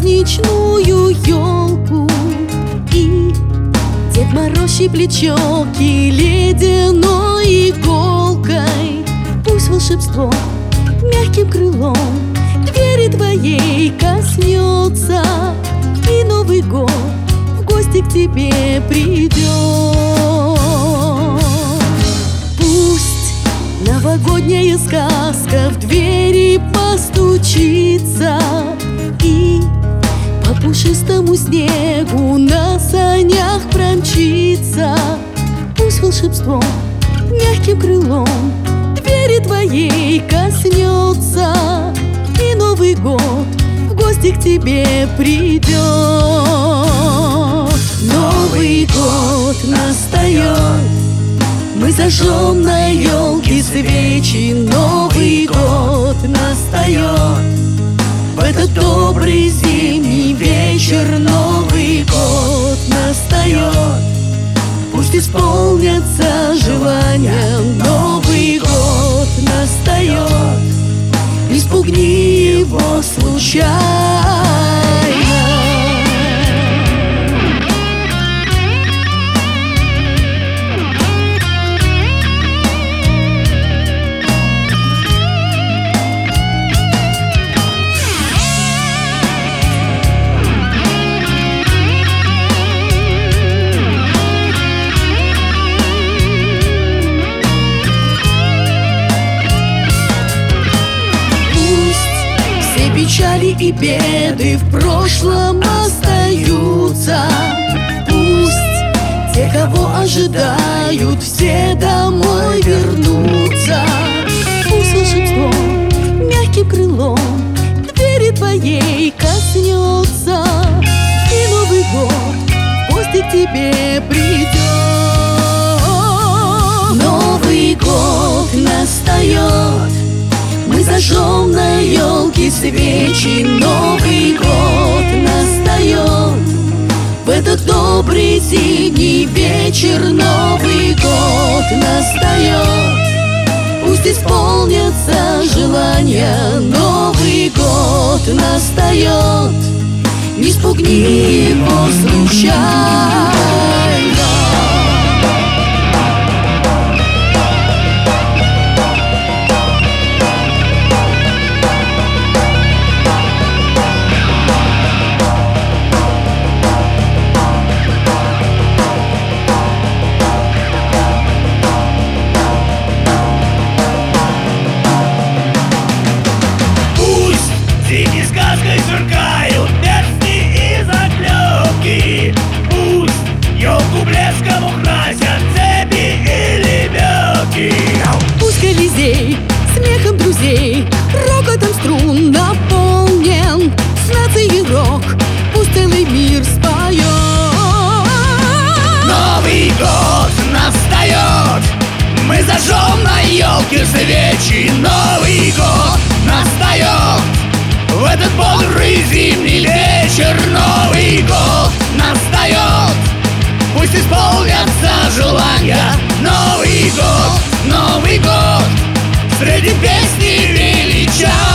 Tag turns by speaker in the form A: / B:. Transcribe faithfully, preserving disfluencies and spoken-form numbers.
A: праздничную елку, и Дед Мороз щиплет щеки ледяной иголкой. Пусть волшебство мягким крылом двери твоей коснется, и Новый год в гости к тебе придет. Пусть новогодняя сказка в двери постучится, и по пушистому снегу на санях промчится. Пусть волшебство мягким крылом двери твоей коснется, и Новый год в гости к тебе придет. Новый год настает, мы зажжем на елке свечи. Новый год настает, в этот добрый зимний вечер. Новый год настает, пусть исполнятся желания. Новый год настает, не спугни его случайно. Печали и беды в прошлом остаются. Пусть те, кого ожидают, все домой вернутся. Пусть волшебство мягким крылом двери твоей коснется, и Новый год в гости к тебе придет. Новый год настает, мы зажжем на елке свечи. Новый год настает, в этот добрый зимний вечер. Новый год настает, пусть исполнятся желания. Новый год настает, не спугни его случайно.
B: Синей сказкой сверкают перстни и заклепки. Пусть елку блеском украсят цепи и лебедки.
A: Пусть Колизей смехом друзей, рокотом струн наполнен. С нацией рок пусть целый мир споет.
B: Новый год настает, мы зажжем на елке свечи. Новый год настает, в этот бодрый зимний вечер. Новый год настает, пусть исполнятся желания. Новый год, Новый год, среди песни величай.